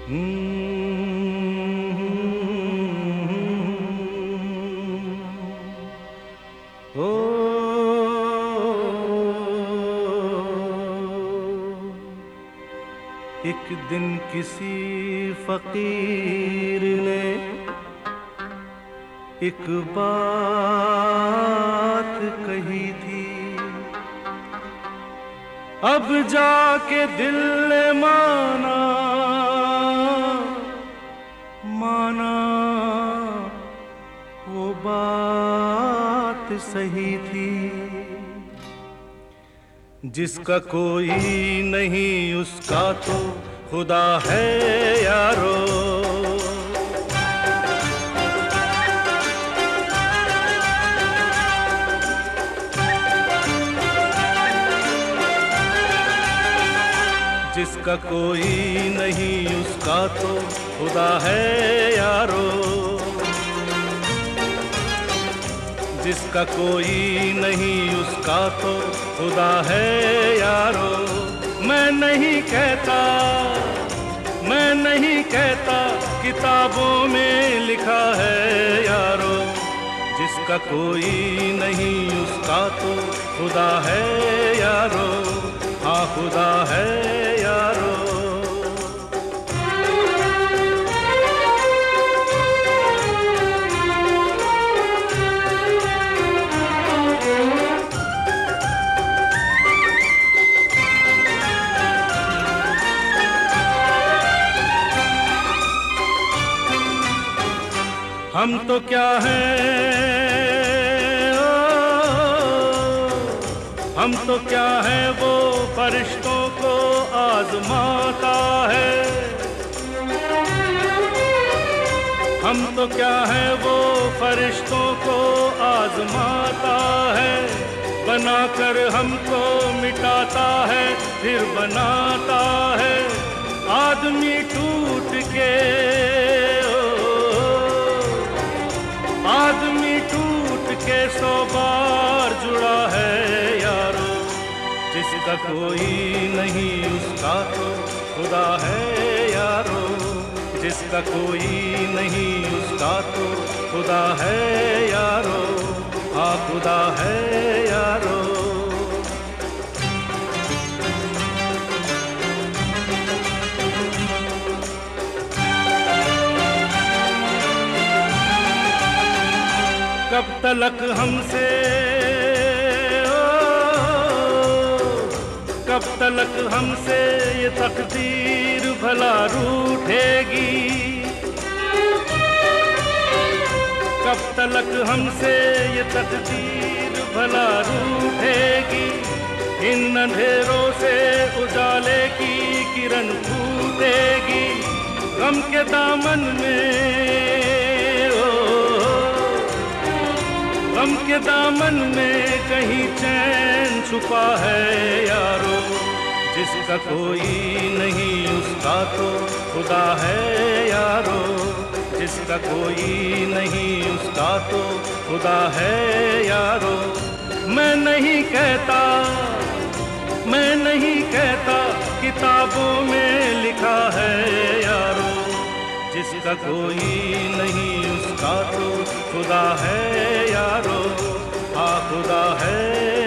ओ एक दिन किसी फकीर ने एक बात कही थी, अब जाके दिल ने माना वो बात सही थी। जिसका कोई नहीं उसका तो खुदा है यारो। जिसका कोई नहीं उसका तो खुदा है यारो। जिसका कोई नहीं उसका तो खुदा है यारो। मैं नहीं कहता किताबों में लिखा है यारो। जिसका कोई नहीं उसका तो खुदा है यारो। हाँ खुदा है यारो। हम तो क्या हैं, हम तो क्या हैं वो फरिश्तों को आजमाता है। हम तो क्या हैं वो फरिश्तों को आजमाता है। बनाकर हमको मिटाता है फिर बनाता है। आदमी टूट के सौ बार जुड़ा है यारो। जिसका कोई नहीं उसका तो खुदा है यारो। जिसका कोई नहीं उसका तो खुदा है यारो। हाँ खुदा है यारो। कब तलक हमसे कब तलक हमसे ये तकदीर भला रूठेगी। कब तलक हमसे ये तकदीर भला रूठेगी। इन अंधेरों से उजाले की किरण फूटेगी। गम के दामन में गम के दामन में कहीं चैन छुपा है यारो। जिसका कोई नहीं उसका तो खुदा है यारो। जिसका कोई नहीं उसका तो खुदा है यारो। मैं नहीं कहता किताबों में लिखा है यारो। जिसका कोई नहीं उसका तो खुदा है यारो। हाँ खुदा है।